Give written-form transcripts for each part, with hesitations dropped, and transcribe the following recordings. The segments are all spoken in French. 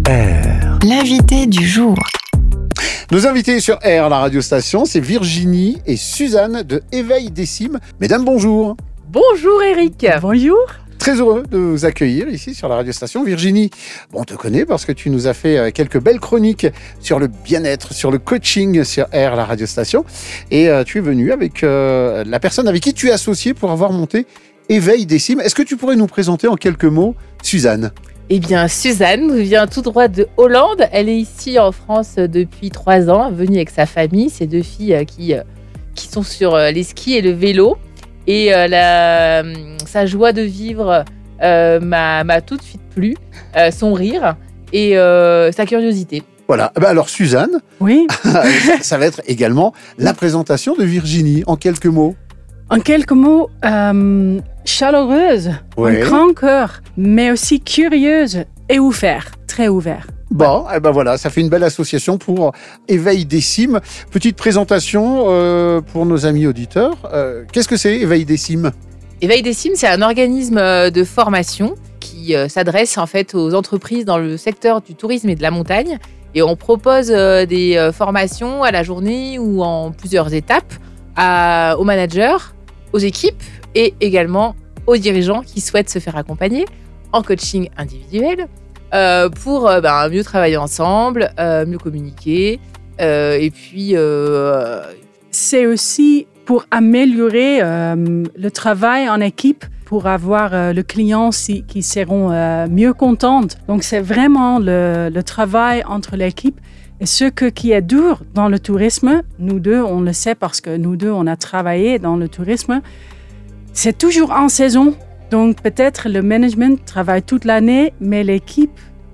R. L'invité du jour. Nos invités sur R, la radiostation, c'est Virginie et Suzanne de Éveil des Cimes. Mesdames, bonjour. Bonjour Eric. Bonjour. Très heureux de vous accueillir ici sur la radiostation. Virginie, on te connaît parce que tu nous as fait quelques belles chroniques sur le bien-être, sur le coaching sur R, la radiostation. Et tu es venue avec la personne avec qui tu es associée pour avoir monté Éveil des Cimes. Est-ce que tu pourrais nous présenter en quelques mots Suzanne ? Eh bien, Suzanne vient tout droit de Hollande. Elle est ici en France depuis 3 ans, venue avec sa famille, ses 2 filles qui sont sur les skis et le vélo. Et sa joie de vivre m'a tout de suite plu, son rire et sa curiosité. Voilà. Alors Suzanne, Oui, ça va être également la présentation de Virginie en quelques mots. en quelques mots, chaleureuse, Ouais. un grand cœur, mais aussi curieuse et ouvert, très ouvert. Bon, et ben voilà, ça fait une belle association pour Éveil des Cimes. Petite présentation pour nos amis auditeurs. Qu'est-ce que c'est Éveil des Cimes ? Éveil des Cimes, c'est un organisme de formation qui s'adresse en fait aux entreprises dans le secteur du tourisme et de la montagne. Et on propose des formations à la journée ou en plusieurs étapes aux managers, aux équipes et également aux dirigeants qui souhaitent se faire accompagner en coaching individuel pour mieux travailler ensemble, mieux communiquer et puis C'est aussi pour améliorer le travail en équipe, pour avoir le client qui seront mieux contentes. Donc, c'est vraiment le travail entre l'équipe. Et ce qui est dur dans le tourisme, nous deux, on le sait parce que nous deux, on a travaillé dans le tourisme, c'est toujours en saison. Donc, peut-être le management travaille toute l'année, mais l'équipe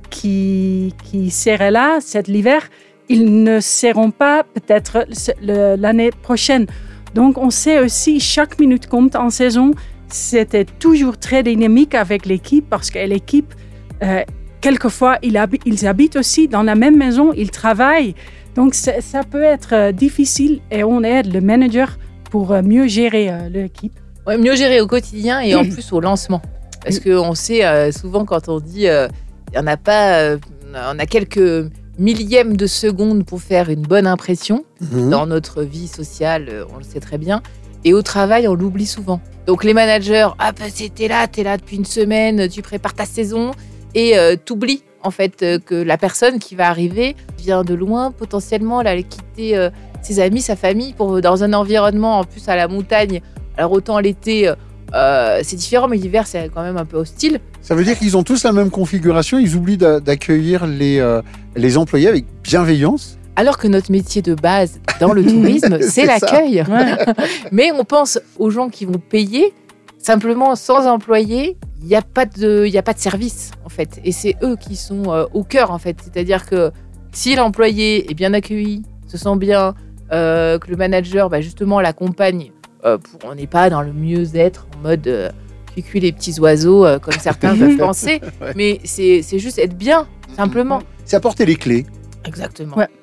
qui serait là cet hiver, ils ne seront pas peut-être l'année prochaine. Donc, on sait aussi chaque minute compte en saison. C'était toujours très dynamique avec l'équipe parce que l'équipe, quelquefois, ils habitent aussi dans la même maison, ils travaillent. Donc, ça peut être difficile et on aide le manager pour mieux gérer l'équipe. Ouais, mieux gérer au quotidien et en plus au lancement. Parce qu'on sait souvent quand on dit il y en a pas, on a quelques millièmes de seconde pour faire une bonne impression. Dans notre vie sociale, on le sait très bien. Et au travail, on l'oublie souvent. Donc les managers, t'es là depuis une semaine, tu prépares ta saison et t'oublies en fait que la personne qui va arriver vient de loin, potentiellement, elle allait quitter ses amis, sa famille dans un environnement en plus à la montagne. Alors autant l'été, c'est différent, mais l'hiver, c'est quand même un peu hostile. Ça veut dire qu'ils ont tous la même configuration, ils oublient d'accueillir les employés avec bienveillance ? Alors que notre métier de base dans le tourisme, c'est l'accueil. Ouais. Mais on pense aux gens qui vont payer. Simplement, sans employés, il n'y a pas de service, en fait. Et c'est eux qui sont au cœur, en fait. C'est-à-dire que si l'employé est bien accueilli, se sent bien, que le manager, justement, l'accompagne, on n'est pas dans le mieux-être, en mode cuicui les petits oiseaux, comme certains peuvent penser. Ouais. Mais c'est juste être bien, simplement. C'est apporter les clés. Exactement. Ouais.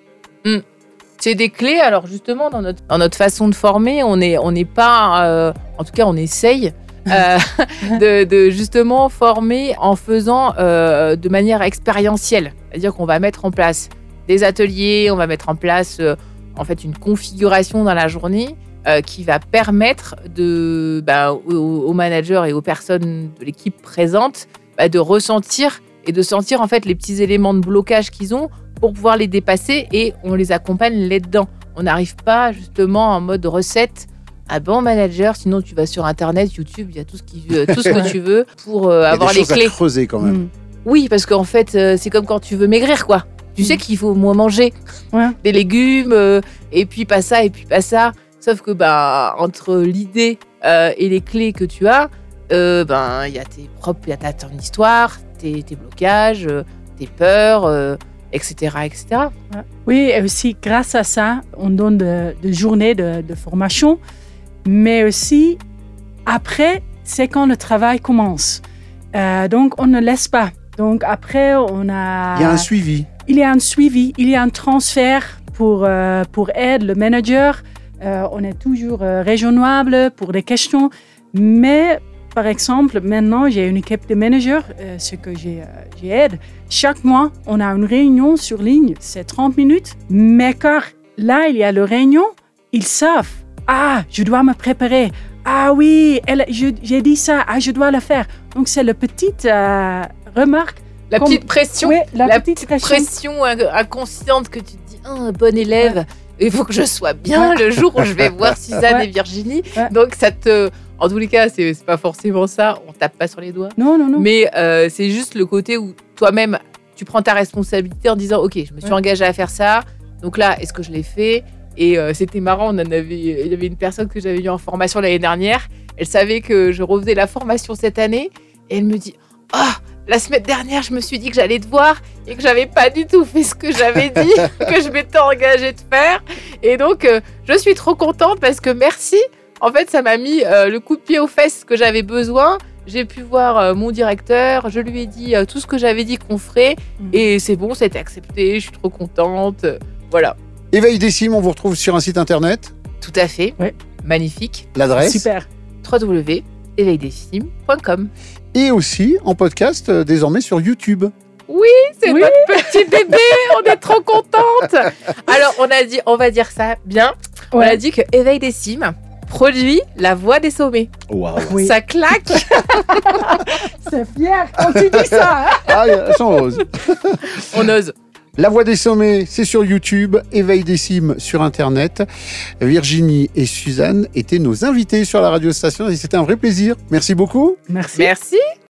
C'est des clés. Alors justement, dans notre façon de former, on n'est pas, en tout cas, on essaye de justement former en faisant de manière expérientielle. C'est-à-dire qu'on va mettre en place des ateliers, on va mettre en place en fait une configuration dans la journée qui va permettre aux managers et aux personnes de l'équipe présentes de ressentir et de sentir en fait les petits éléments de blocage qu'ils ont pour pouvoir les dépasser et on les accompagne là-dedans. On n'arrive pas justement en mode recette. Ah bon manager, sinon tu vas sur internet, YouTube, il y a tout ce que tu veux pour avoir les clés. Il y a des choses à creuser quand même. Oui, parce qu'en fait, c'est comme quand tu veux maigrir, quoi. Tu sais qu'il faut moins manger des légumes et puis pas ça et puis pas ça. Sauf que entre l'idée et les clés que tu as, il y a ton histoire, tes blocages, tes peurs, etc. Ouais. Oui, et aussi grâce à ça, on donne des journées de formation, mais aussi après, c'est quand le travail commence. Donc, on ne laisse pas. Donc, après, on a... Il y a un suivi. Il y a un suivi, il y a un transfert pour aider le manager. On est toujours raisonnable pour les questions, mais par exemple, maintenant, j'ai une équipe de managers, ce que j'aide. Chaque mois, on a une réunion sur ligne, c'est 30 minutes. Mais car là, il y a la réunion, ils savent. Ah, je dois me préparer. Ah oui, j'ai dit ça. Ah, je dois le faire. Donc, c'est la petite remarque. La petite pression. Oui, la petite pression inconsciente que tu te dis, bon élève. Ouais. Il faut que je sois bien le jour où je vais voir Suzanne et Virginie. Ouais. Donc, ça te... En tous les cas, c'est pas forcément ça. On tape pas sur les doigts. Non. Mais c'est juste le côté où toi-même, tu prends ta responsabilité en disant, OK, je me suis engagée à faire ça. Donc là, est-ce que je l'ai fait ? Et c'était marrant. Il y avait une personne que j'avais eue en formation l'année dernière. Elle savait que je refaisais la formation cette année. Et elle me dit, la semaine dernière, je me suis dit que j'allais te voir et que j'avais pas du tout fait ce que j'avais dit, que je m'étais engagée de faire. Et donc, je suis trop contente parce que merci. En fait, ça m'a mis le coup de pied aux fesses que j'avais besoin. J'ai pu voir mon directeur. Je lui ai dit tout ce que j'avais dit qu'on ferait. Et c'est bon, c'était accepté. Je suis trop contente. Voilà. Éveil des cimes, on vous retrouve sur un site internet. Tout à fait. Ouais. Magnifique. L'adresse. Super. www.éveildescimes.com. Et aussi en podcast désormais sur YouTube. Oui, c'est notre petit bébé, on est trop contente. Alors, on a dit, on va dire ça bien. On a dit que Éveil des cimes produit la voix des sommets. Waouh. Oui. Ça claque. C'est fier quand tu dis ça. On ose. On ose. La Voix des Sommets, c'est sur YouTube, Éveil des cimes sur Internet. Virginie et Suzanne étaient nos invités sur la radiostation et c'était un vrai plaisir. Merci beaucoup. Merci. Merci.